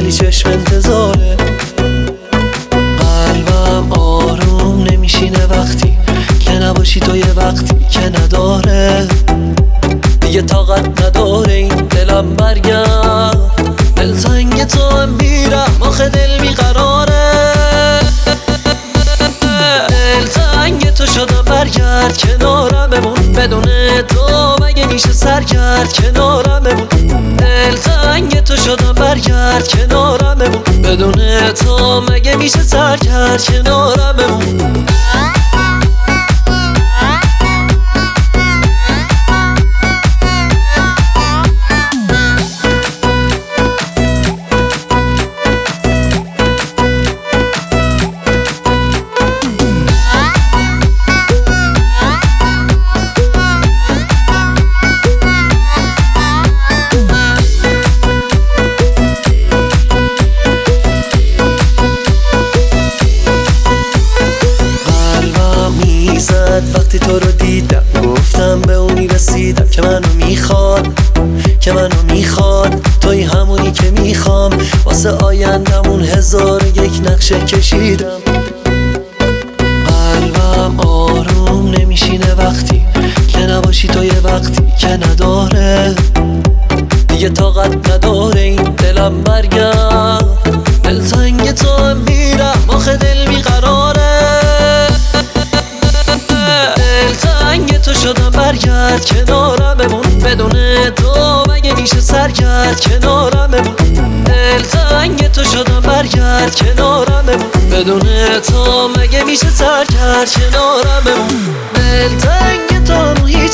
خیلی چشم انتظاره. قلبم آروم نمیشینه وقتی که نباشی تو، یه وقتی که نداره دیگه طاقت نداره این دلم برگرد. دلتنگ تو هم میرم آخه دل بیقراره. دلتنگ تو شدم برگرد کنارم بمون، بدون تو مگه میشه سرگرد کنارم بمون. دلتنگ تو شدم برگرد کنارم بمون، بدون تو مگه میشه سرگرد کنارم بمون. وقتی تو رو دیدم گفتم به اونی رسیدم که منو میخواد، که منو میخواد. توی همونی که میخوام، واسه آیندمون 1001 نقشه کشیدم. قلبم آروم نمیشینه وقتی که نباشی تو، یه وقتی که نداره دیگه طاقت نداره این دلم برگرد. دلتنگ تو هم میرم آخه دل بیقراره. دلتنگ تو شدم برگرد کنارم بمون، بدون تو مگه میشه سرگرد کنارم بمون. دلتنگ تو شدم برگرد کنارم بمون، بدون تو مگه میشه سرگرد کنارم بمون. دلتنگ تو هیچ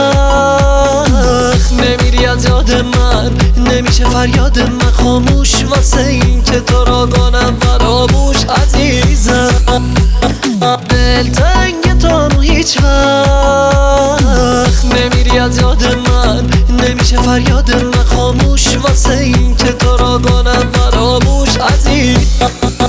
وقت نمیری از یاد من، نمیشه فریاد من خاموش واسه این که تو را کنم فراموش عزیزم. دلتنگ تو هیچ وقت نمیری از یاد من، نمیشه فریاد من خاموش واسه این که تو را کنم فراموش عزیزم.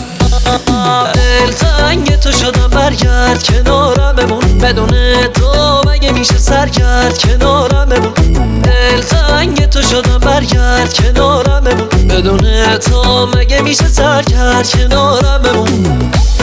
دلتنگ تو شدم برگرد کنارم بمون، بدون تو مگه میشه سرگرد کنارم بمون. دلتنگ تو شدم برگرد کنارم بمون، بدون تو مگه میشه سرگرد کنارم بمون.